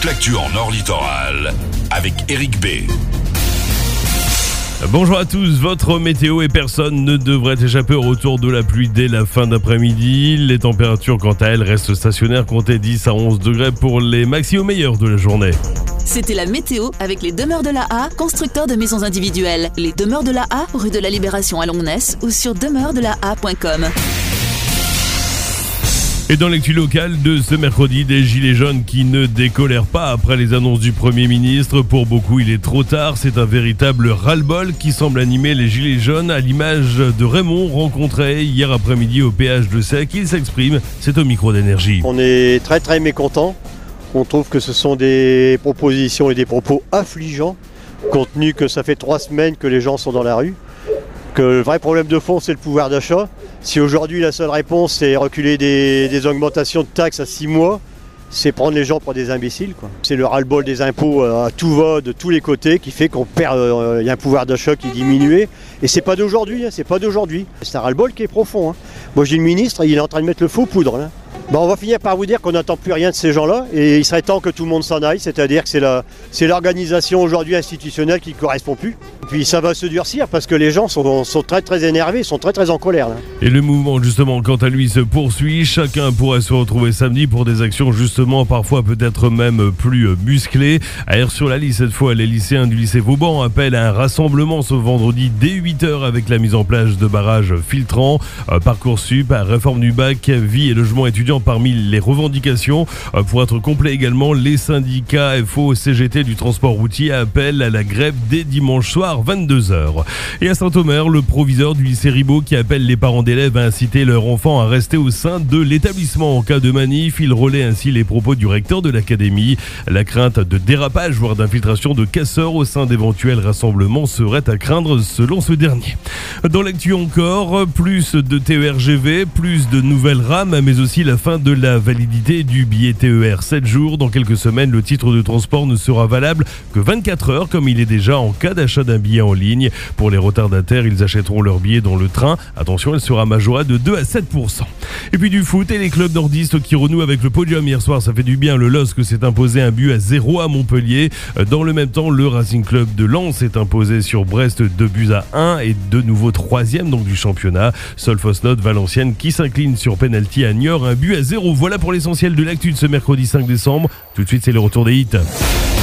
l'actu en Nord Littoral avec Eric B. Bonjour à tous, votre météo et personne ne devrait échapper au retour de la pluie dès la fin d'après-midi. Les températures quant à elles restent stationnaires, comptez 10 à 11 degrés pour les maxi au meilleur de la journée. C'était la météo avec les Demeures de la A, constructeurs de maisons individuelles. Les Demeures de la A, rue de la Libération à Longness ou sur demeuresdelaa.com. Et dans l'actu locale de ce mercredi, des gilets jaunes qui ne décolèrent pas après les annonces du Premier ministre. Pour beaucoup, il est trop tard. C'est un véritable ras-le-bol qui semble animer les gilets jaunes, à l'image de Raymond rencontré hier après-midi au péage de Sec. Il s'exprime, c'est au micro d'Énergie. On est très très mécontents. On trouve que ce sont des propositions et des propos affligeants, compte tenu que ça fait 3 semaines que les gens sont dans la rue. Que le vrai problème de fond, c'est le pouvoir d'achat. Si aujourd'hui la seule réponse c'est reculer des augmentations de taxes à 6 mois, c'est prendre les gens pour des imbéciles, quoi. C'est le ras-le-bol des impôts à tout va, de tous les côtés, qui fait qu'on perd, y a un pouvoir d'achat qui est diminué. Et c'est pas d'aujourd'hui, c'est pas d'aujourd'hui. C'est un ras-le-bol qui est profond. Moi je dis le ministre, il est en train de mettre le faux poudre. On va finir par vous dire qu'on n'attend plus rien de ces gens-là et il serait temps que tout le monde s'en aille, c'est-à-dire que c'est l'organisation aujourd'hui institutionnelle qui ne correspond plus. Puis ça va se durcir parce que les gens sont très très énervés, sont très très en colère. Et le mouvement justement quant à lui se poursuit, chacun pourrait se retrouver samedi pour des actions justement parfois peut-être même plus musclées. À Aires-sur-la-Lys cette fois, les lycéens du lycée Vauban appellent à un rassemblement ce vendredi dès 8h avec la mise en place de barrages filtrants, Parcoursup, réforme du bac, vie et logement étudiants parmi les revendications. Pour être complet également, les syndicats FO CGT du transport routier appellent à la grève dès dimanche soir 22h. Et à Saint-Omer, le proviseur du lycée Ribot qui appelle les parents d'élèves à inciter leurs enfants à rester au sein de l'établissement en cas de manif. Il relaie ainsi les propos du recteur de l'académie. La crainte de dérapage, voire d'infiltration de casseurs au sein d'éventuels rassemblements serait à craindre selon ce dernier. Dans l'actu encore, plus de TER-GV, plus de nouvelles rames, mais aussi la fin de la validité du billet TER. 7 jours, dans quelques semaines, le titre de transport ne sera valable que 24 heures, comme il est déjà en cas d'achat d'un billet en ligne. Pour les retardataires, ils achèteront leur billet dans le train. Attention, elle sera majorée de 2 à 7%. Et puis du foot et les clubs nordistes qui renouent avec le podium hier soir. Ça fait du bien. Le LOSC s'est imposé 1-0 à Montpellier. Dans le même temps, le Racing Club de Lens s'est imposé sur Brest 2-1 et de nouveau 3e donc du championnat. Solfos-Note Valenciennes qui s'incline sur penalty à Niort 1-0. Voilà pour l'essentiel de l'actu de ce mercredi 5 décembre. Tout de suite, c'est le retour des hits.